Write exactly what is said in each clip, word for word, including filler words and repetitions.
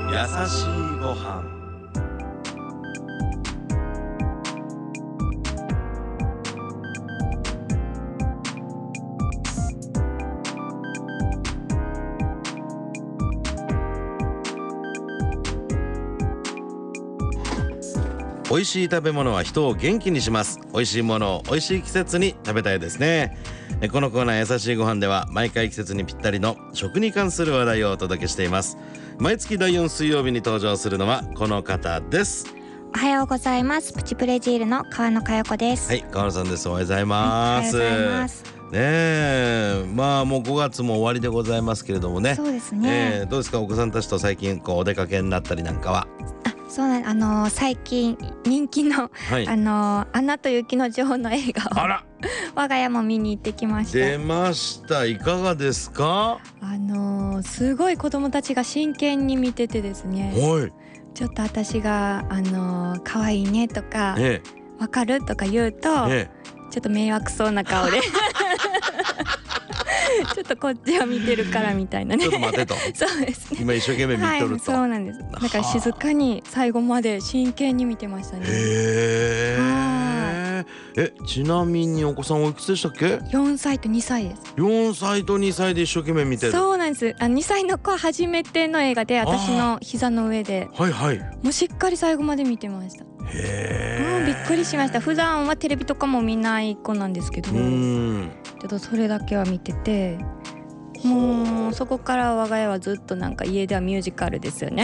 優しいご飯。美味しい食べ物は人を元気にします。美味しいものを美味しい季節に食べたいですね。このコーナー優しいご飯では毎回季節にぴったりの食に関する話題をお届けしています。毎月だいよん水曜日に登場するのはこの方です。 おはようございます。プチプレジールの川野佳代子です。 はい、川野さんです。おはようございます。 はい、おはようございます。 ねえ、まあもうごがつも終わりでございますけれどもね。 そうですね、 えー、どうですか、お子さんたちと最近こうお出かけになったりなんかは。 そうなん、あのー、最近人気の、はい、あのー、アナと雪の女王の映画をあら我が家も見に行ってきました。 出ました。いかがですか？ あのー、すごい子供たちが真剣に見ててですね、 はい、 ちょっと私があのー、可愛いねとか、ええ、わかるとか言うと、ええ、ちょっと迷惑そうな顔でちょっとこっちを見てるからみたいなね。 ちょっと待てとそうですね、 今一生懸命見とると、 はい、そうなんです。だから静かに最後まで真剣に見てましたね。 へー。え、ちなみにお子さんおいくつでしたっけ？ よんさいとにさいです。 よんさいとにさいで一生懸命見てる。 そうなんです。あ、にさいの子は初めての映画で私の膝の上で、 はいはい、 もうしっかり最後まで見てました。 へー、 もうびっくりしました。普段はテレビとかも見ない子なんですけど、うーん、ちょっとそれだけは見てて、もうそこから我が家はずっとなんか家ではミュージカルですよね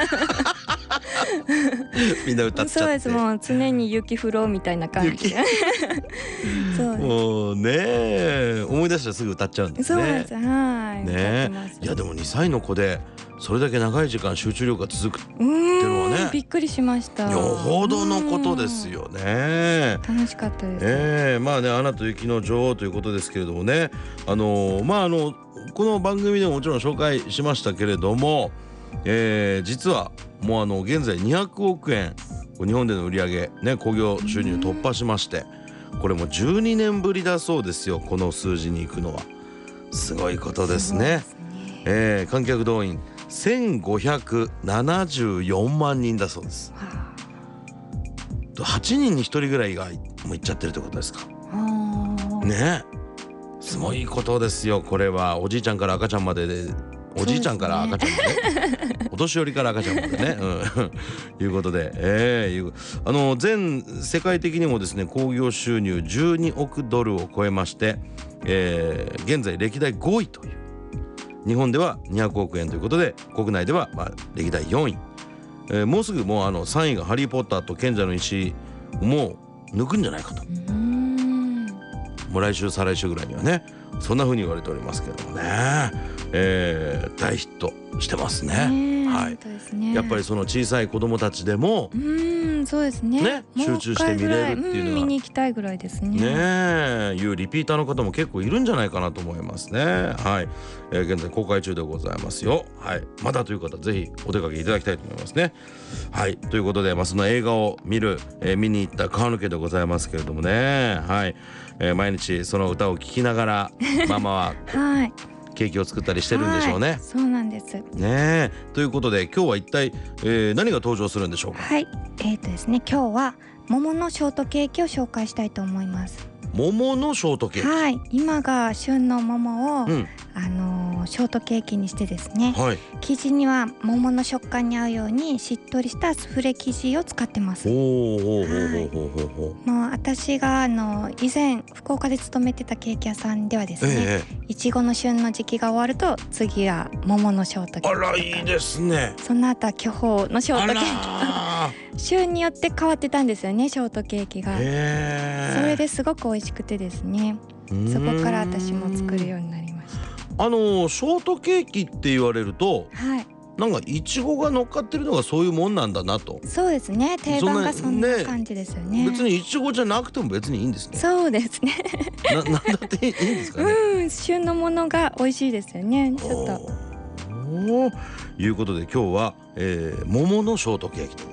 みんな歌っちゃって。 そうです。もう常に雪降ろうみたいな感じそうです。 もうね、思い出したらすぐ歌っちゃうんですね。 そうです。はい、 ね、いやでもにさいの子でそれだけ長い時間集中力が続くっていうのはね、 びっくりしました。 よほどのことですよね。 楽しかったです。 えー、まあね、アナと雪の女王ということですけれどもね、あのー、まああのこの番組でももちろん紹介しましたけれども、えー、実はもうあの現在にひゃくおくえん日本での売り上げね、興行収入突破しまして、これもじゅうにねんぶりだそうですよ。この数字に行くのはすごいことですね。すごいですね。えー、観客動員せんごひゃくななじゅうよんまんにんだそうです。はちにんにひとりぐらいがもう行っちゃってるってことですかね。すごいことですよ。これはおじいちゃんから赤ちゃんまでで、おじいちゃんから赤ちゃんまで、ね、お年寄りから赤ちゃんまでね、うん、いうことで、えー、あの全世界的にもですね、興行収入じゅうにおくドルを超えまして、えー、現在歴代ごいという、日本ではにひゃくおくえんということで、国内ではまあ歴代よんい、えー、もうすぐもうあのさんいがハリーポッターと賢者の石をもう抜くんじゃないかと、もう来週再来週ぐらいにはね、そんな風に言われておりますけれどもね、えー、大ヒットしてますね。はい、ですね。やっぱりその小さい子供たちでも、うーん、そうですね。ね、集中して見れるっていうのは、 見に行きたいぐらいですね。 ねえ、いうリピーターの方も結構いるんじゃないかなと思いますね。はい、えー、現在公開中でございますよ。はい、まだという方ぜひお出かけいただきたいと思いますね。はい、ということで、まあ、その映画を見る、えー、見に行った川抜けでございますけれどもね。はい、えー、毎日その歌を聴きながらママははい、ケーキを作ったりしてるんでしょうね。はい、 そうなんですね。ということで今日は一体、えー、何が登場するんでしょうか。 はい、えーとですね、今日は桃のショートケーキを紹介したいと思います。 桃のショートケーキ。 はい、今が旬の桃を、うん、あのー、ショートケーキにしてですね、はい、生地には桃の食感に合うようにしっとりしたスフレ生地を使ってます。もう私があの以前福岡で勤めてたケーキ屋さんではですね、ええ、いちごの旬の時期が終わると次は桃のショートケーキとか、 あらいいですね。 その後は巨峰のショートケーキと旬によって変わってたんですよね、ショートケーキが。それですごく美味しくてですね、そこから私も作るようになりました。 あのショートケーキって言われると、はい、なんかいちごが乗っかってるのがそういうもんなんだなと。 そうですね、定番がそんな感じですよね。 別にいちごじゃなくても別にいいんですね。 そうですねな、なんだっていいんですかね。 うん、旬のものが美味しいですよね。ちょっとということで今日は、えー、桃のショートケーキでございます。 。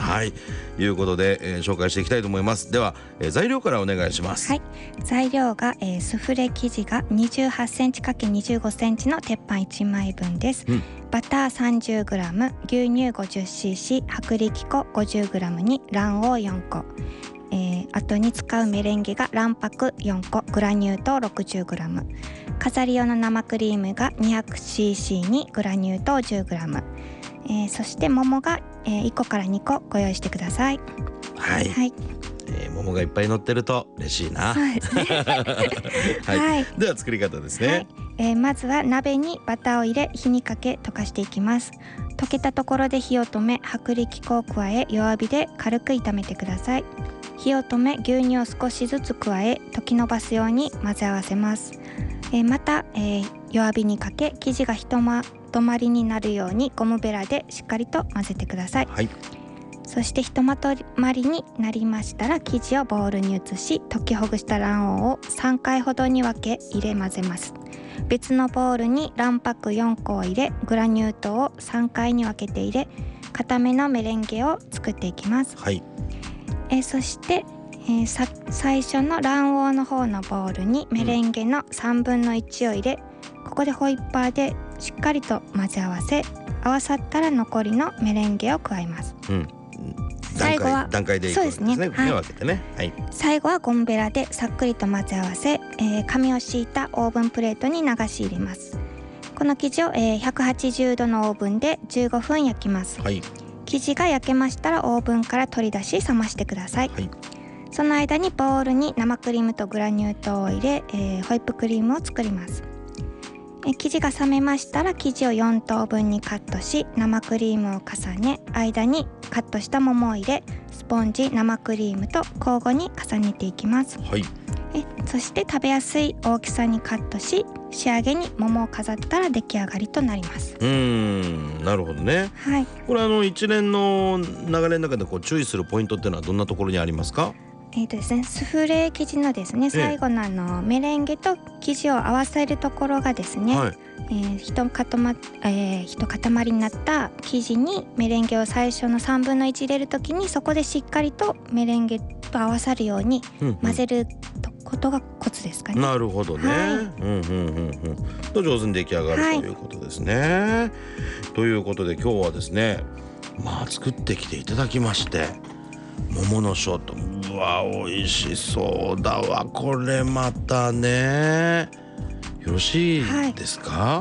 はい、ということで、えー、紹介していきたいと思います。では、えー、材料からお願いします。 はい、材料が、えー、スフレ生地が にじゅうはちセンチ×にじゅうごセンチの鉄板いちまいぶんです、うん、バター さんじゅうグラム、 牛乳 ごじゅっシーシー、 薄力粉 ごじゅうグラム に卵黄よんこ、えー、後に使うメレンゲが卵白よんこ、グラニュー糖 ろくじゅうグラム、 飾り用の生クリームが にひゃくシーシー にグラニュー糖 じゅうグラム、えー、そして桃が、えー、いっこからにこご用意してください。 はい、はい、えー、桃がいっぱい乗ってると嬉しいな。 そうですねはい、はい、では作り方ですね。はい、 えー、まずは鍋にバターを入れ火にかけ溶かしていきます。溶けたところで火を止め、薄力粉を加え弱火で軽く炒めてください。火を止め牛乳を少しずつ加え溶きのばすように混ぜ合わせます。えー、また、えー、弱火にかけ生地がひとまとまりになるようにゴムベラでしっかりと混ぜてください。はい、そしてひとまとまりになりましたら生地をボウルに移し溶きほぐした卵黄をさんかいほどに分け入れ混ぜます。別のボウルに卵白よんこを入れグラニュー糖をさんかいに分けて入れ固めのメレンゲを作っていきます。はい、えー、そして、えー、さ最初の卵黄の方のボウルにメレンゲのさんぶんのいちを入れ、うん、ここでホイッパーでしっかりと混ぜ合わせ合わさったら残りのメレンゲを加えます。うん、 最後は段階でいくわけですね。そうですね。はい、分けてね。はい。 最後はゴムベラでさっくりと混ぜ合わせ、えー、紙を敷いたオーブンプレートに流し入れます。この生地を、えー、ひゃくはちじゅうどのオーブンでじゅうごふん焼きます。はい。生地が焼けましたらオーブンから取り出し冷ましてください。はい。その間にボウルに生クリームとグラニュー糖を入れ、えー、ホイップクリームを作ります。え生地が冷めましたら生地をよんとうぶんにカットし生クリームを重ね間にカットした桃を入れスポンジ生クリームと交互に重ねていきます。はい、えそして食べやすい大きさにカットし仕上げに桃を飾ったら出来上がりとなります。 うーん、なるほどね。はい、これあの一連の流れの中でこう注意するポイントっていうのはどんなところにありますか？ えーとですね、スフレ生地のですね最後のあのメレンゲと生地を合わせるところがですね、はい、えー、ひとかたま、えー、ひと塊になった生地にメレンゲを最初のさんぶんのいち入れるときにそこでしっかりとメレンゲと合わさるように混ぜることがコツですかね。 なるほどね。はい、うんうんうんうんと上手に出来上がる、はい、ということですね。ということで今日はですね、まあ作ってきていただきまして桃のショート、うわ美味しそうだわこれまたね。よろしいですか？はい、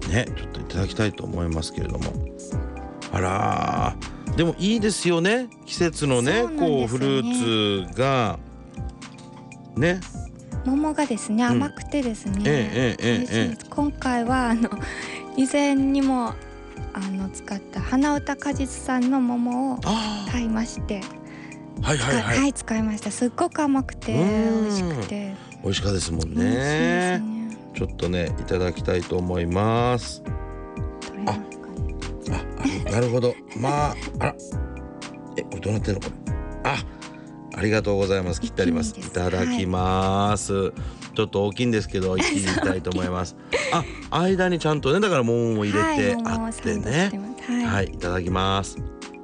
ね、ちょっといただきたいと思いますけれども、あらでもいいですよね、季節のね、こうフルーツがね、 桃がですね甘くてですね、うん、ええええええ、今回はあの以前にもあの使った花歌果実さんの桃を買いまして、 はいはいはい、 はい、使いました。すっごく甘くて美味しくて美味しかったですもんね。ね、ちょっとねいただきたいと思います。あ、あ、なるほど。まあ、あら、え、これどうなってんのこれ。あ、ありがとうございます。切ってあります。いただきます。はい、ちょっと大きいんですけど一気にいきたいと思います。あ、間にちゃんとねだから桃も入れてあってね。はい、はい、いただきます。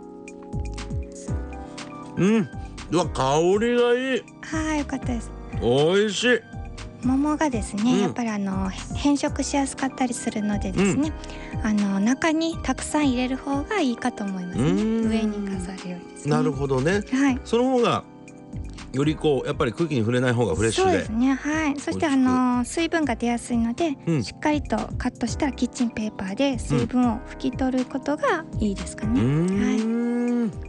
うん、うわ香りがいい。 はい、よかったです。 美味しい。 桃がですね、うん、やっぱりあの変色しやすかったりするのでですね、うん、あの中にたくさん入れる方がいいかと思いますね。上に飾るよりですね。 なるほどね。はい、その方がよりこうやっぱり空気に触れない方がフレッシュで。 そうですね。はい。そしてあの水分が出やすいので、うん、しっかりとカットしたらキッチンペーパーで水分を拭き取ることがいいですかね。うん、 はい。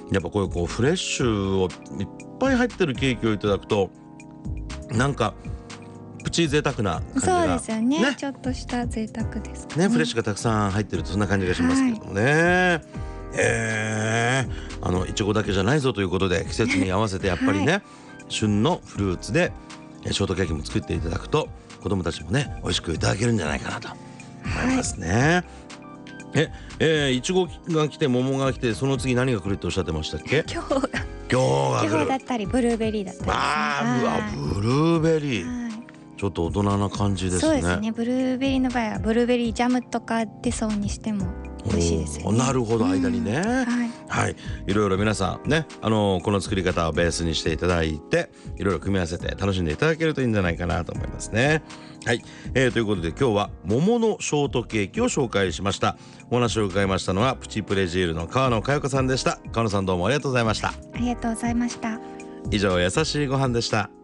やっぱこういうこうフレッシュをいっぱい入ってるケーキをいただくとなんかプチ贅沢な感じが。 そうですよね。ね、ちょっとした贅沢ですかね。 ね、フレッシュがたくさん入ってるとそんな感じがしますけどもね。はい、えー、あのいちごだけじゃないぞということで季節に合わせてやっぱりね、はい、旬のフルーツでショートケーキも作っていただくと子どもたちもね美味しくいただけるんじゃないかなと思いますね。はい、え、えー、いちごが来て桃が来てその次何が来るっておっしゃってましたっけ？ 今日が今日が来る。 今日だったりブルーベリーだったり、ね、 あー、うわブルーベリー、ちょっと大人な感じですね。 そうですね。ブルーベリーの場合はブルーベリージャムとか出そうにしても美味しいですよね。 なるほど、間にね、うん、はい、はい、いろいろ皆さんね、あのー、この作り方をベースにしていただいて、いろいろ組み合わせて楽しんでいただけるといいんじゃないかなと思いますね。はい、えー、ということで今日は桃のショートケーキを紹介しました。お話を伺いましたのはプチプレジールの川野佳代子さんでした。川野さん、どうもありがとうございました。 ありがとうございました。 以上、優しいご飯でした。